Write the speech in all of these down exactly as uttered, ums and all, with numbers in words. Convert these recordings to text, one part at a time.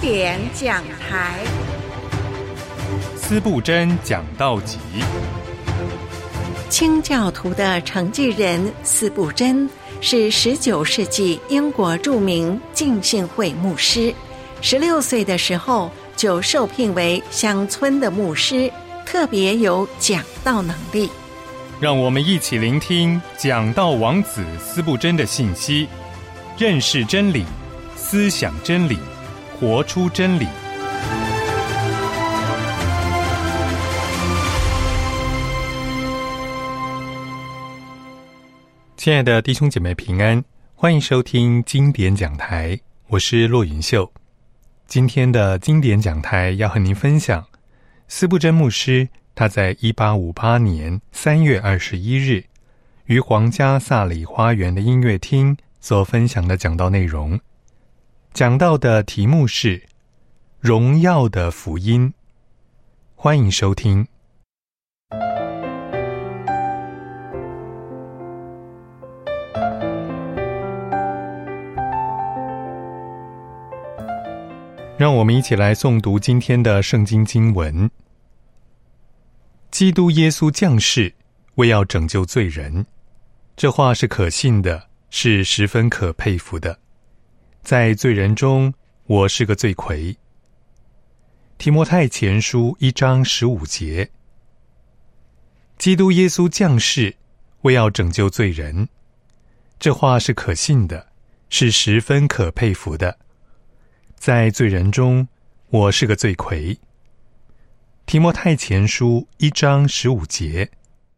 典讲台， 司布真讲道集。 清教徒的承继人司布真是十九世纪英国著名浸信会牧师，十六岁的时候就受聘为乡村的牧师，特别有讲道能力。 让我们一起聆听讲道王子司布真的信息，认识真理，思想真理，活出真理。亲爱的弟兄姐妹平安，欢迎收听经典讲台，我是骆云秀。今天的经典讲台要和您分享司布真牧师他在一八五八年三月二十一日于皇家萨里花园的音乐厅所分享的讲道内容。讲道的题目是荣耀的福音，欢迎收听。让我们一起来诵读今天的圣经经文。基督耶稣降世，为要拯救罪人，这话是可信的，是十分可佩服的。在罪人中，我是个罪魁。提摩太前书一章十五节。基督耶稣降世，为要拯救罪人，这话是可信的，是十分可佩服的。在罪人中，我是个罪魁。提摩太前书一章十五节。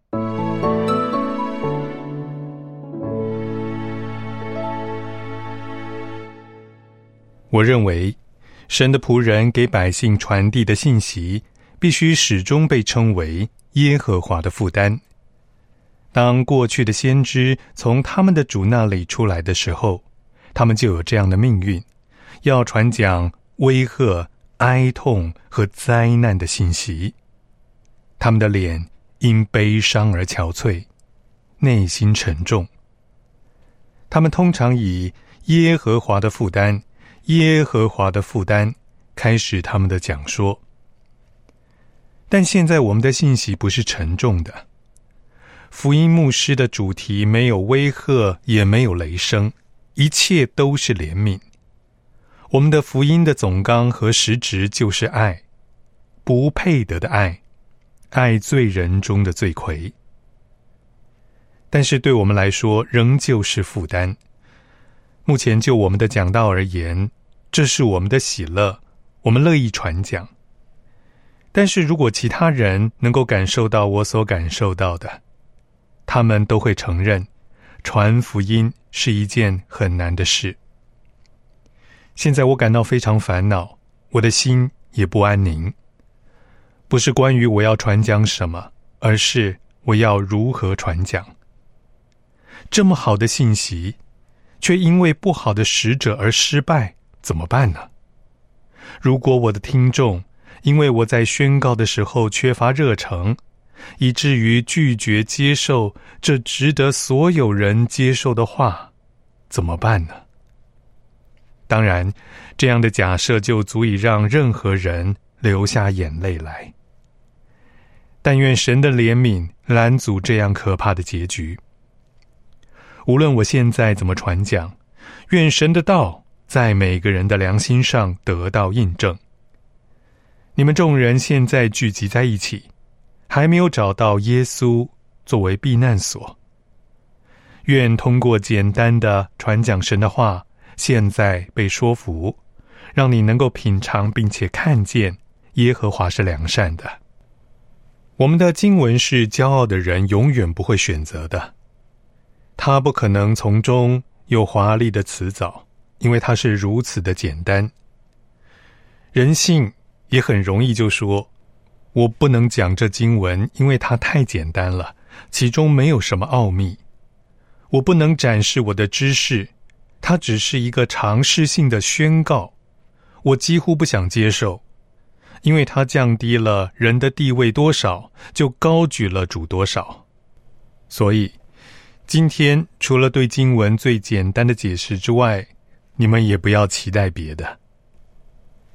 我认为，神的仆人给百姓传递的信息，必须始终被称为耶和华的负担。当过去的先知从他们的主那里出来的时候，他们就有这样的命运，要传讲威吓、哀痛和灾难的信息。他们的脸因悲伤而憔悴，内心沉重。他们通常以耶和华的负担、耶和华的负担开始他们的讲说。但现在我们的信息不是沉重的，福音牧师的主题没有威吓，也没有雷声，一切都是怜悯。我们的福音的总纲和实质就是爱，不配得的爱，爱罪人中的罪魁。但是对我们来说，仍旧是负担。目前就我们的讲道而言，这是我们的喜乐，我们乐意传讲。但是如果其他人能够感受到我所感受到的，他们都会承认，传福音是一件很难的事。现在我感到非常烦恼，我的心也不安宁。不是关于我要传讲什么，而是我要如何传讲。这么好的信息，却因为不好的使者而失败，怎么办呢？如果我的听众因为我在宣告的时候缺乏热诚，以至于拒绝接受这值得所有人接受的话，怎么办呢？当然，这样的假设就足以让任何人流下眼泪来。但愿神的怜悯拦阻这样可怕的结局。无论我现在怎么传讲，愿神的道在每个人的良心上得到印证。你们众人现在聚集在一起，还没有找到耶稣作为避难所。愿通过简单的传讲神的话，现在被说服，让你能够品尝并且看见耶和华是良善的。我们的经文是骄傲的人永远不会选择的，他不可能从中有华丽的辞藻，因为它是如此的简单。人性也很容易就说，我不能讲这经文，因为它太简单了，其中没有什么奥秘。我不能展示我的知识，它只是一个常识性的宣告，我几乎不想接受，因为它降低了人的地位多少，就高举了主多少。所以今天除了对经文最简单的解释之外，你们也不要期待别的。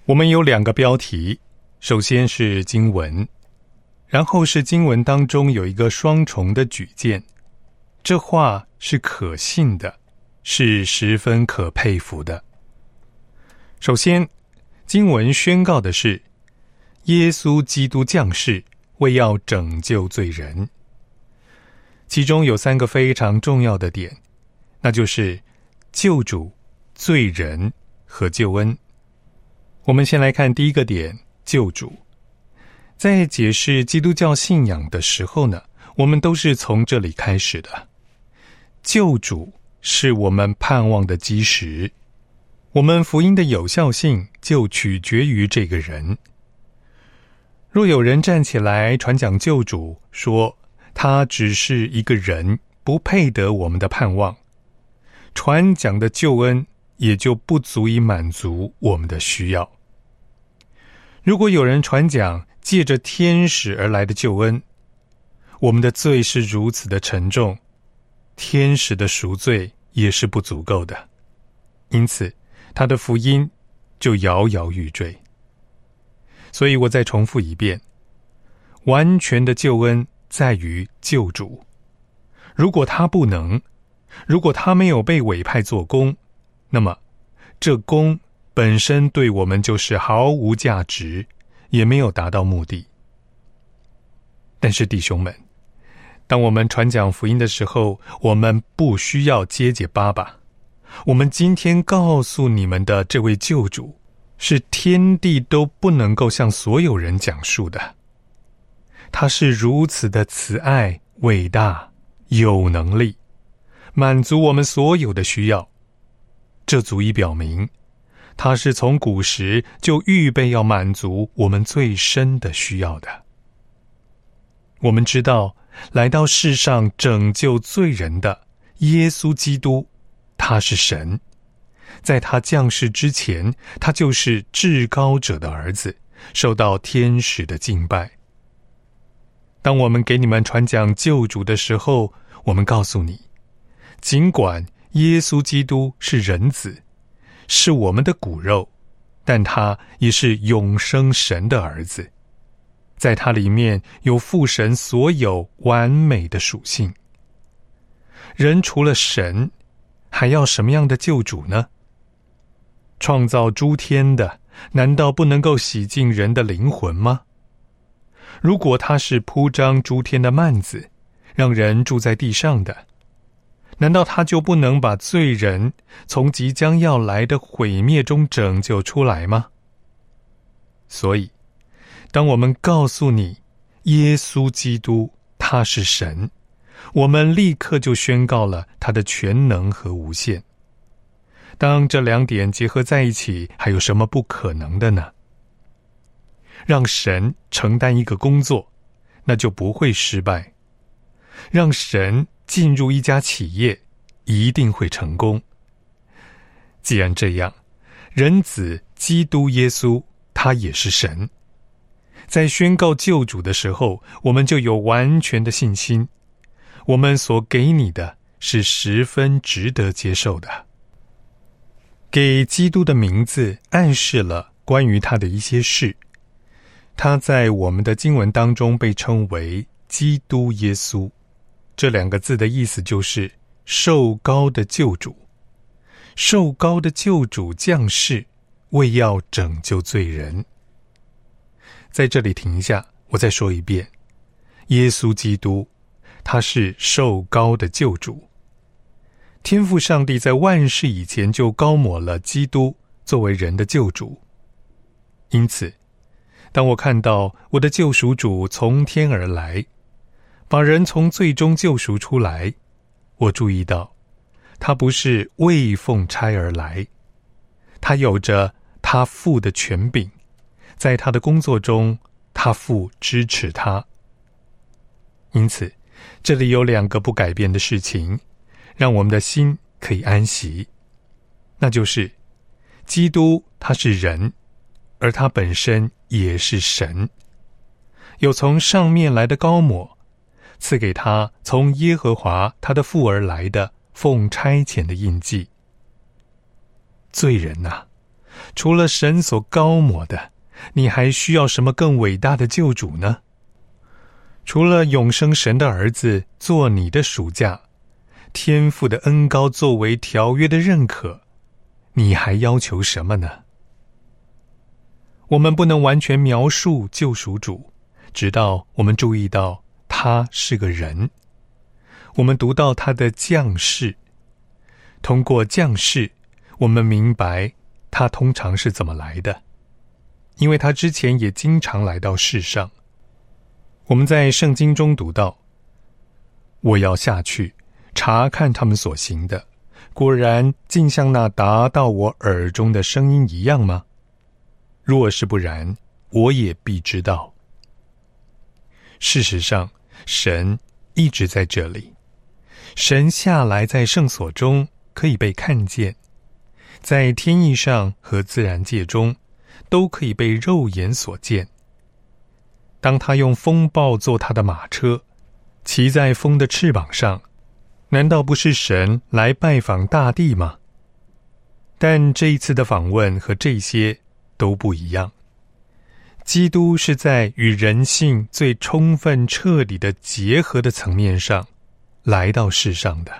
我们有两个标题，首先是经文，然后是经文当中有一个双重的举荐，这话是可信的，是十分可佩服的。首先，经文宣告的是耶稣基督降世，为要拯救罪人。其中有三个非常重要的点，那就是救主、罪人和救恩。我们先来看第一个点，救主。在解释基督教信仰的时候呢，我们都是从这里开始的。救主是我们盼望的基石，我们福音的有效性就取决于这个人。若有人站起来传讲救主，说他只是一个人，不配得我们的盼望，传讲的救恩也就不足以满足我们的需要。如果有人传讲借着天使而来的救恩，我们的罪是如此的沉重，天使的赎罪也是不足够的，因此他的福音就摇摇欲坠。所以我再重复一遍，完全的救恩在于救主。如果他不能，如果他没有被委派做工，那么这工本身对我们就是毫无价值，也没有达到目的。但是弟兄们，当我们传讲福音的时候，我们不需要结结巴巴。我们今天告诉你们的这位救主，是天地都不能够向所有人讲述的。他是如此的慈爱、伟大、有能力，满足我们所有的需要。这足以表明他是从古时就预备要满足我们最深的需要的。我们知道来到世上拯救罪人的耶稣基督，他是神，在他降世之前，他就是至高者的儿子，受到天使的敬拜。当我们给你们传讲救主的时候，我们告诉你，尽管耶稣基督是人子，是我们的骨肉，但他也是永生神的儿子，在他里面有父神所有完美的属性。人除了神，还要什么样的救主呢？创造诸天的，难道不能够洗净人的灵魂吗？如果他是铺张诸天的幔子，让人住在地上的，难道他就不能把罪人从即将要来的毁灭中拯救出来吗？所以，当我们告诉你耶稣基督他是神，我们立刻就宣告了他的全能和无限。当这两点结合在一起，还有什么不可能的呢？让神承担一个工作，那就不会失败。让神进入一家企业，一定会成功。既然这样，人子基督耶稣他也是神，在宣告救主的时候，我们就有完全的信心，我们所给你的是十分值得接受的。给基督的名字暗示了关于他的一些事，他在我们的经文当中被称为基督耶稣，这两个字的意思就是受膏的救主。受膏的救主降世，为要拯救罪人。在这里停一下，我再说一遍，耶稣基督他是受膏的救主。天父上帝在万世以前就膏抹了基督作为人的救主。因此，当我看到我的救赎主从天而来，把人从罪中救赎出来，我注意到他不是为奉差而来，他有着他父的权柄，在他的工作中，他父支持他。因此，这里有两个不改变的事情，让我们的心可以安息，那就是基督他是人，而他本身也是神，有从上面来的膏抹，赐给他从耶和华他的父而来的奉差遣的印记。罪人啊， 除了神所膏抹的，你还需要什么更伟大的救主呢？除了永生神的儿子做你的属价，天父的恩膏作为条约的认可，你还要求什么呢？我们不能完全描述救赎主，直到我们注意到他是个人。我们读到他的降世，通过降世，我们明白他通常是怎么来的，因为他之前也经常来到世上。我们在圣经中读到，我要下去查看他们所行的，果然竟像那达到我耳中的声音一样吗？若是不然，我也必知道。事实上，神一直在这里，神下来在圣所中可以被看见，在天意上和自然界中都可以被肉眼所见。当他用风暴做他的马车，骑在风的翅膀上，难道不是神来拜访大地吗？但这一次的访问和这些都不一样。基督是在与人性最充分彻底的结合的层面上来到世上的。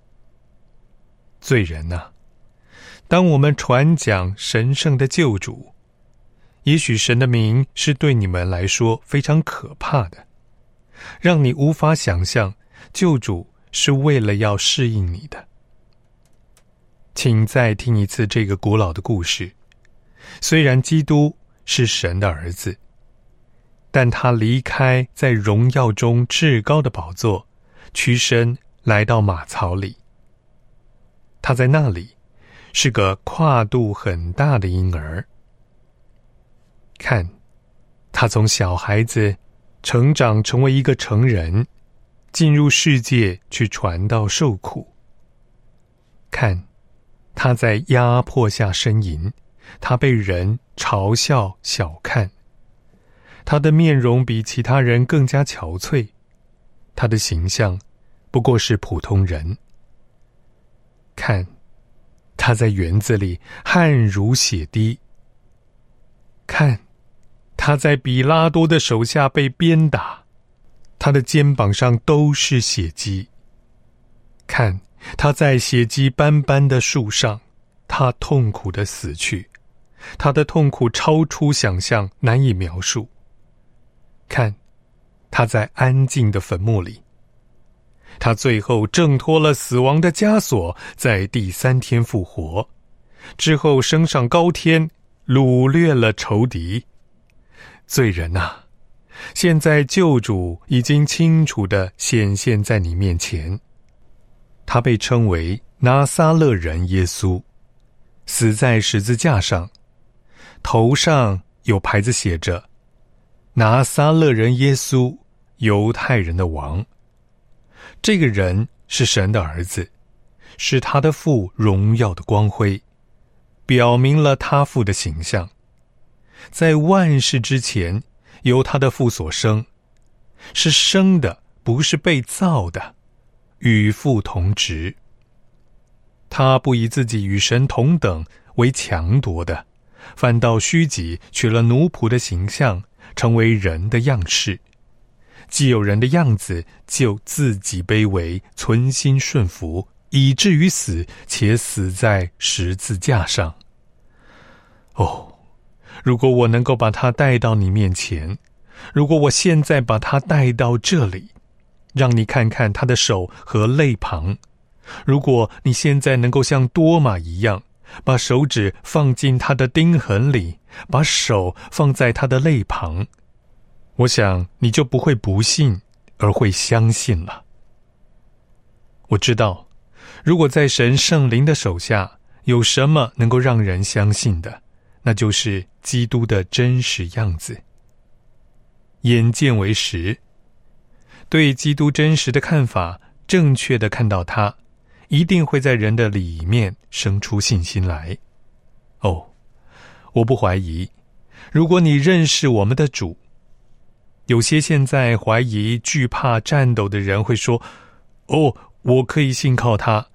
罪人啊，当我们传讲神圣的救主，也许神的名是对你们来说非常可怕的，让你无法想象救主是为了要适应你的。请再听一次这个古老的故事。虽然基督是神的儿子，但他离开在荣耀中至高的宝座，屈身来到马槽里。他在那里是个跨度很大的婴儿。看，他从小孩子成长成为一个成人，进入世界去传道受苦。看，他在压迫下呻吟，他被人嘲笑小看，他的面容比其他人更加憔悴，他的形象不过是普通人。看，他在园子里汗如血滴。看，他在比拉多的手下被鞭打，他的肩膀上都是血迹。看，他在血迹斑斑的树上，他痛苦地死去，他的痛苦超出想象，难以描述。看，他在安静的坟墓里，他最后挣脱了死亡的枷锁，在第三天复活，之后升上高天，掳掠了仇敌。罪人啊，现在救主已经清楚地显现在你面前。他被称为拿撒勒人耶稣，死在十字架上，头上有牌子写着拿撒勒人耶稣，犹太人的王。这个人是神的儿子，是他的父荣耀的光辉，表明了他父的形象。在万事之前，由他的父所生，是生的，不是被造的，与父同职。他不以自己与神同等为强夺的，反倒虚己，取了奴仆的形象，成为人的样式。既有人的样子，就自己卑微，存心顺服，以至于死，且死在十字架上。哦，如果我能够把他带到你面前，如果我现在把他带到这里，让你看看他的手和肋旁，如果你现在能够像多马一样，把手指放进他的钉痕里，把手放在他的肋旁，我想你就不会不信，而会相信了。我知道，如果在神圣灵的手下，有什么能够让人相信的，那就是基督的真实样子。眼见为实，对基督真实的看法，正确的看到他，一定会在人的里面生出信心来。哦，我不怀疑，如果你认识我们的主，有些现在怀疑、惧怕、战斗的人会说，哦，我可以信靠他，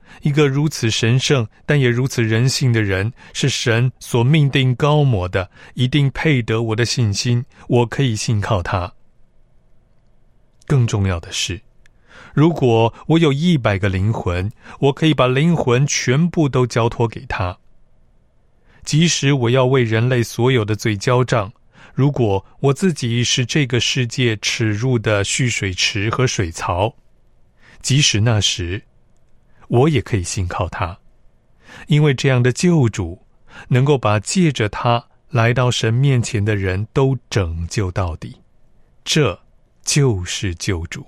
一个如此神圣但也如此人性的人，是神所命定高抹的，一定配得我的信心，我可以信靠他。更重要的是，如果我有一百个灵魂，我可以把灵魂全部都交托给他。即使我要为人类所有的罪交账，如果我自己是这个世界耻辱的蓄水池和水槽，即使那时我也可以信靠他，因为这样的救主能够把借着他来到神面前的人都拯救到底，这就是救主。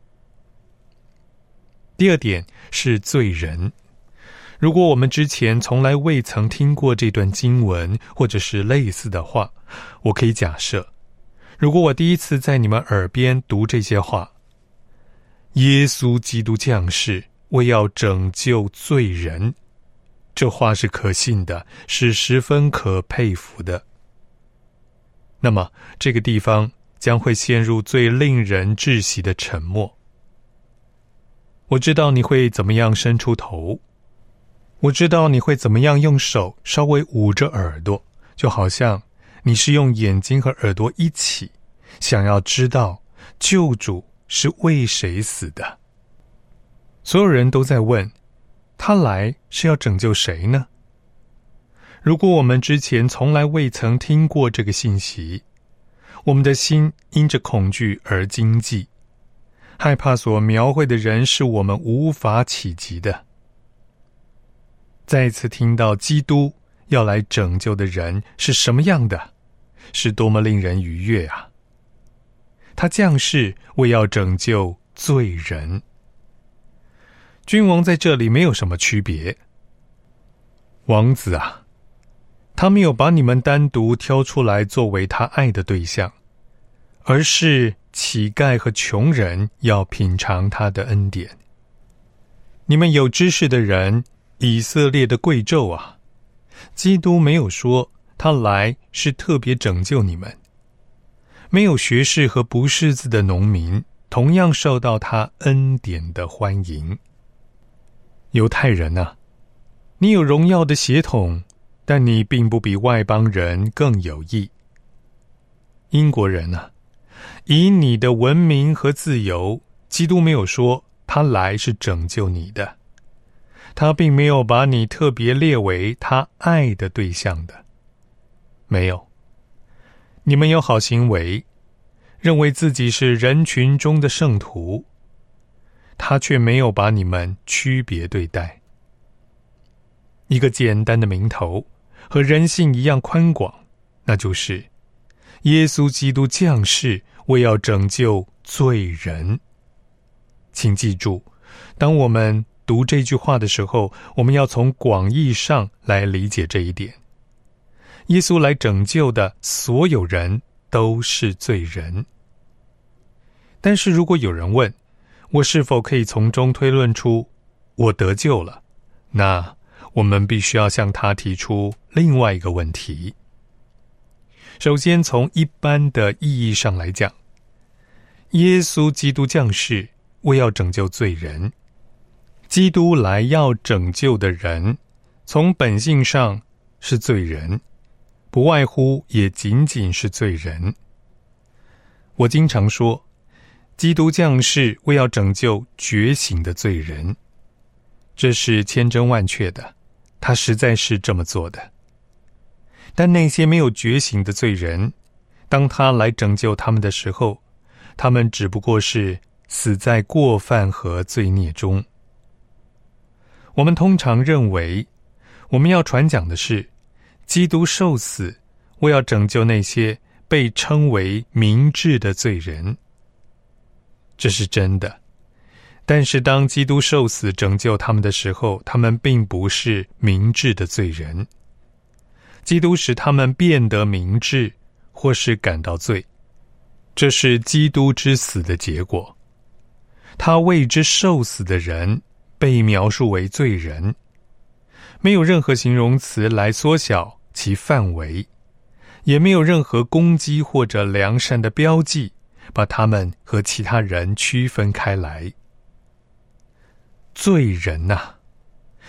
第二点是罪人。如果我们之前从来未曾听过这段经文或者是类似的话，我可以假设，如果我第一次在你们耳边读这些话，耶稣基督降世为要拯救罪人，这话是可信的，是十分可佩服的。那么这个地方将会陷入最令人窒息的沉默。我知道你会怎么样伸出头，我知道你会怎么样用手稍微捂着耳朵，就好像你是用眼睛和耳朵一起，想要知道救主是为谁死的。所有人都在问，他来是要拯救谁呢？如果我们之前从来未曾听过这个信息，我们的心因着恐惧而惊悸，害怕所描绘的人是我们无法企及的。再次听到基督要来拯救的人是什么样的，是多么令人愉悦啊！他降世为要拯救罪人。君王在这里没有什么区别。王子啊，他没有把你们单独挑出来作为他爱的对象，而是乞丐和穷人要品尝他的恩典。你们有知识的人，以色列的贵胄啊，基督没有说他来是特别拯救你们。没有学识和不识字的农民同样受到他恩典的欢迎。犹太人啊，你有荣耀的血统，但你并不比外邦人更有益。英国人啊，以你的文明和自由，基督没有说他来是拯救你的，他并没有把你特别列为他爱的对象的。没有。你们有好行为，认为自己是人群中的圣徒，他却没有把你们区别对待。一个简单的名头，和人性一样宽广，那就是耶稣基督降世为要拯救罪人。请记住，当我们读这句话的时候，我们要从广义上来理解这一点。耶稣来拯救的所有人都是罪人。但是如果有人问，我是否可以从中推论出我得救了，那我们必须要向他提出另外一个问题。首先，从一般的意义上来讲，耶稣基督降世为要拯救罪人。基督来要拯救的人，从本性上是罪人，不外乎也仅仅是罪人。我经常说，基督降世为要拯救觉醒的罪人，这是千真万确的，他实在是这么做的。但那些没有觉醒的罪人，当他来拯救他们的时候，他们只不过是死在过犯和罪孽中。我们通常认为，我们要传讲的是基督受死为要拯救那些被称为明智的罪人。这是真的，但是当基督受死拯救他们的时候，他们并不是明智的罪人。基督使他们变得明智，或是感到罪，这是基督之死的结果。他为之受死的人被描述为罪人，没有任何形容词来缩小其范围，也没有任何攻击或者良善的标记把他们和其他人区分开来。罪人啊，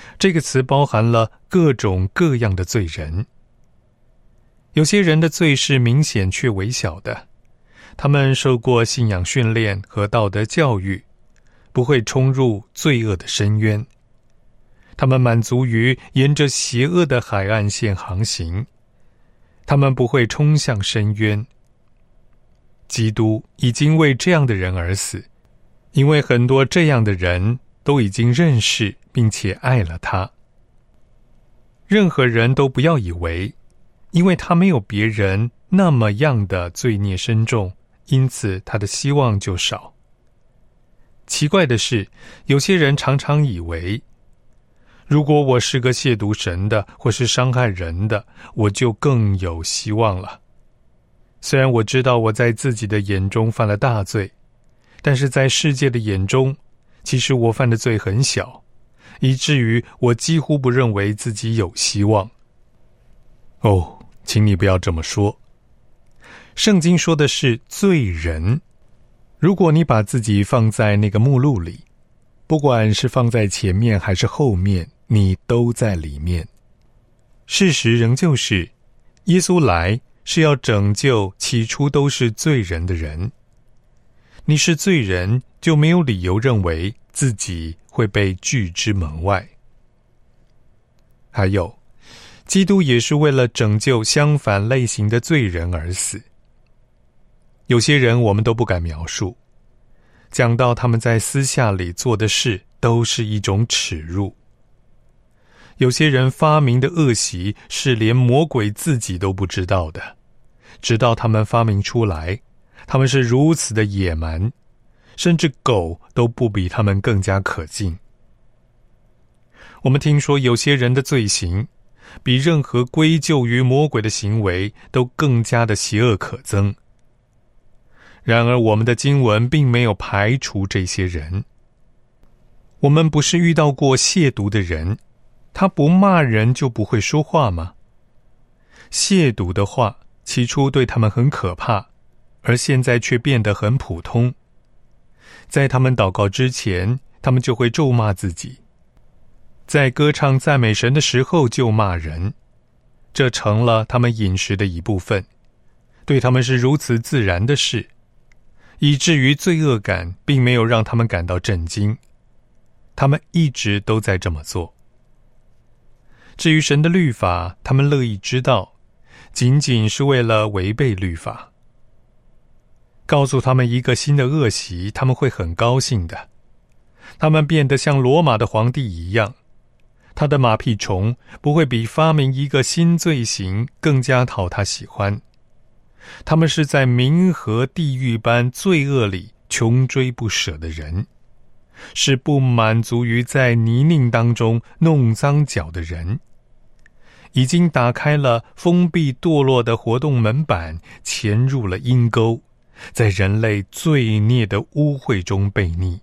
这个词包含了各种各样的罪人。有些人的罪是明显却微小的，他们受过信仰训练和道德教育，不会冲入罪恶的深渊。他们满足于沿着邪恶的海岸线航行，他们不会冲向深渊。基督已经为这样的人而死，因为很多这样的人都已经认识并且爱了他。任何人都不要以为，因为他没有别人那么样的罪孽深重，因此他的希望就少。奇怪的是，有些人常常以为，如果我是个亵渎神的或是伤害人的，我就更有希望了。虽然我知道我在自己的眼中犯了大罪，但是在世界的眼中，其实我犯的罪很小，以至于我几乎不认为自己有希望。哦，请你不要这么说。圣经说的是罪人，如果你把自己放在那个目录里，不管是放在前面还是后面，你都在里面。事实仍旧是，耶稣来是要拯救起初都是罪人的人。你是罪人，就没有理由认为自己会被拒之门外。还有，基督也是为了拯救相反类型的罪人而死。有些人我们都不敢描述，讲到他们在私下里做的事，都是一种耻辱。有些人发明的恶习是连魔鬼自己都不知道的，直到他们发明出来，他们是如此的野蛮，甚至狗都不比他们更加可敬。我们听说有些人的罪行比任何归咎于魔鬼的行为都更加的邪恶可憎。然而我们的经文并没有排除这些人。我们不是遇到过亵渎的人，他不骂人就不会说话吗？亵渎的话起初对他们很可怕，而现在却变得很普通。在他们祷告之前，他们就会咒骂自己；在歌唱赞美神的时候就骂人，这成了他们饮食的一部分，对他们是如此自然的事，以至于罪恶感并没有让他们感到震惊。他们一直都在这么做。至于神的律法，他们乐意知道，仅仅是为了违背律法。告诉他们一个新的恶习，他们会很高兴的。他们变得像罗马的皇帝一样，他的马屁虫不会比发明一个新罪行更加讨他喜欢。他们是在冥河地狱般罪恶里穷追不舍的人，是不满足于在泥泞当中弄脏脚的人，已经打开了封闭堕落的活动门板，潜入了阴沟，在人类罪孽的污秽中悖逆。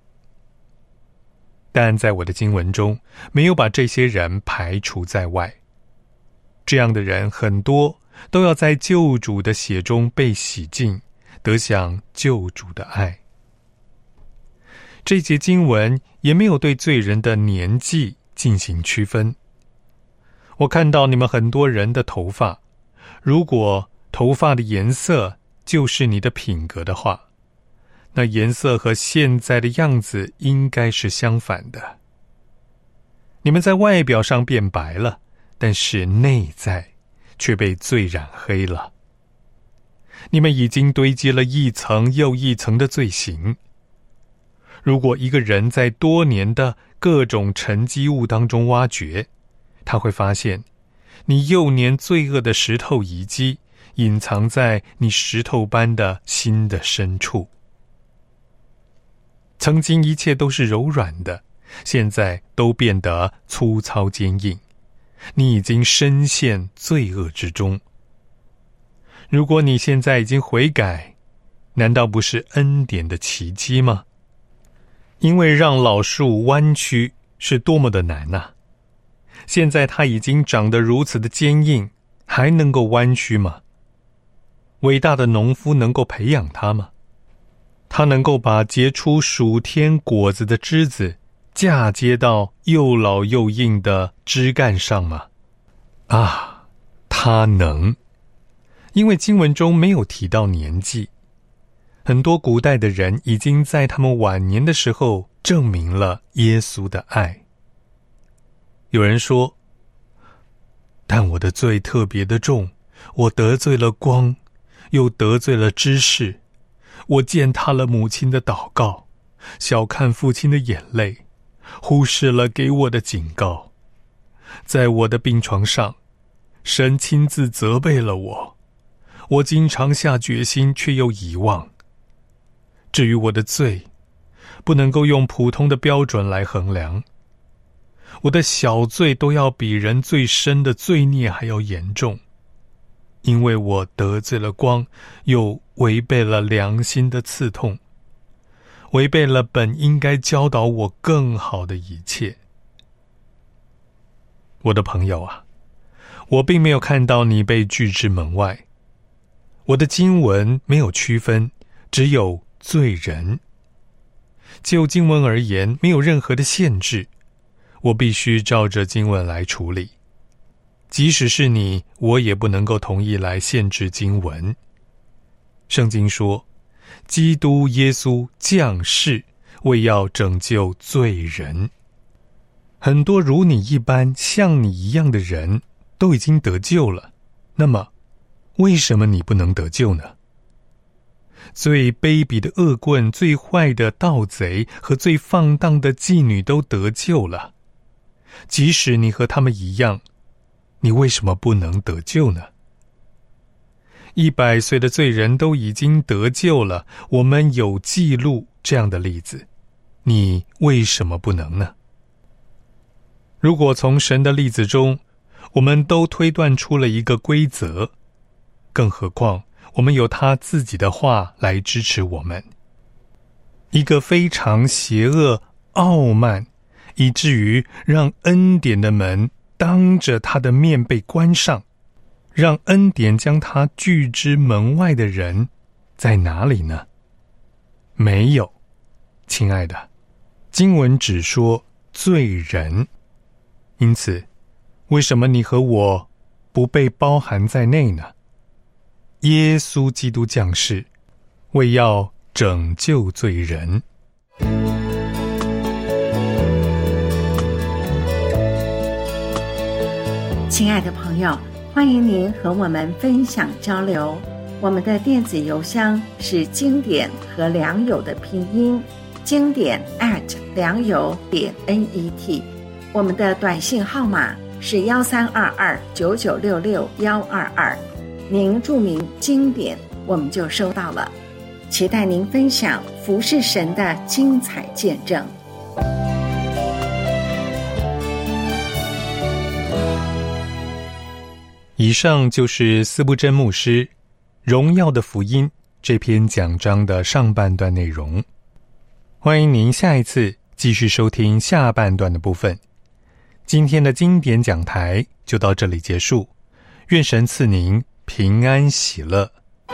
但在我的经文中，没有把这些人排除在外。这样的人很多都要在救主的血中被洗净，得享救主的爱。这节经文也没有对罪人的年纪进行区分。我看到你们很多人的头发，如果头发的颜色就是你的品格的话，那颜色和现在的样子应该是相反的。你们在外表上变白了，但是内在却被罪染黑了。你们已经堆积了一层又一层的罪行。如果一个人在多年的各种沉积物当中挖掘，他会发现你幼年罪恶的石头遗迹隐藏在你石头般的心的深处。曾经一切都是柔软的，现在都变得粗糙坚硬，你已经深陷罪恶之中。如果你现在已经悔改，难道不是恩典的奇迹吗？因为让老树弯曲是多么的难啊！现在它已经长得如此的坚硬，还能够弯曲吗？伟大的农夫能够培养它吗？他能够把结出属天果子的枝子嫁接到又老又硬的枝干上吗？啊，他能，因为经文中没有提到年纪。很多古代的人已经在他们晚年的时候证明了耶稣的爱。有人说，但我的罪特别的重，我得罪了光，又得罪了知识，我践踏了母亲的祷告，小看父亲的眼泪，忽视了给我的警告。在我的病床上，神亲自责备了我，我经常下决心，却又遗忘。至于我的罪，不能够用普通的标准来衡量，我的小罪都要比人最深的罪孽还要严重，因为我得罪了光，又违背了良心的刺痛，违背了本应该教导我更好的一切。我的朋友啊，我并没有看到你被拒之门外，我的经文没有区分，只有罪人。就经文而言，没有任何的限制，我必须照着经文来处理。即使是你，我也不能够同意来限制经文。圣经说，基督耶稣降世，为要拯救罪人。很多如你一般像你一样的人都已经得救了，那么为什么你不能得救呢？最卑鄙的恶棍、最坏的盗贼和最放荡的妓女都得救了，即使你和他们一样，你为什么不能得救呢？一百岁的罪人都已经得救了，我们有记录这样的例子，你为什么不能呢？如果从神的例子中，我们都推断出了一个规则，更何况我们有他自己的话来支持我们。一个非常邪恶、傲慢，以至于让恩典的门当着他的面被关上，让恩典将他拒之门外的人在哪里呢？没有，亲爱的，经文只说罪人。因此，为什么你和我不被包含在内呢？耶稣基督降世，为要拯救罪人。 亲爱的朋友，欢迎您和我们分享交流。我们的电子邮箱是经典和良友的拼音，经典 at 良友点 net。我们的短信号码是幺三二二九九六六幺二二，您注明经典，我们就收到了。期待您分享服侍神的精彩见证。 以上就是司布真牧师《荣耀的福音》这篇讲章的上半段内容。欢迎您下一次继续收听下半段的部分。今天的经典讲台就到这里结束，愿神赐您平安喜乐。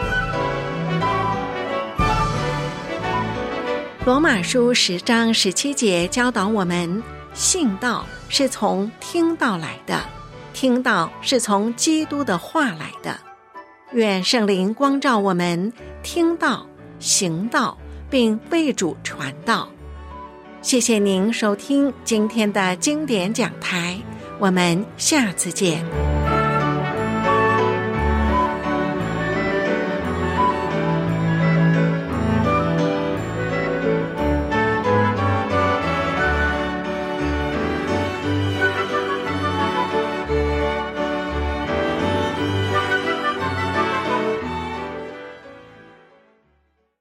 罗马书十章十七节教导我们，信道是从听道来的，听道是从基督的话来的。愿圣灵光照我们，听道、行道，并为主传道。谢谢您收听今天的经典讲台，我们下次见。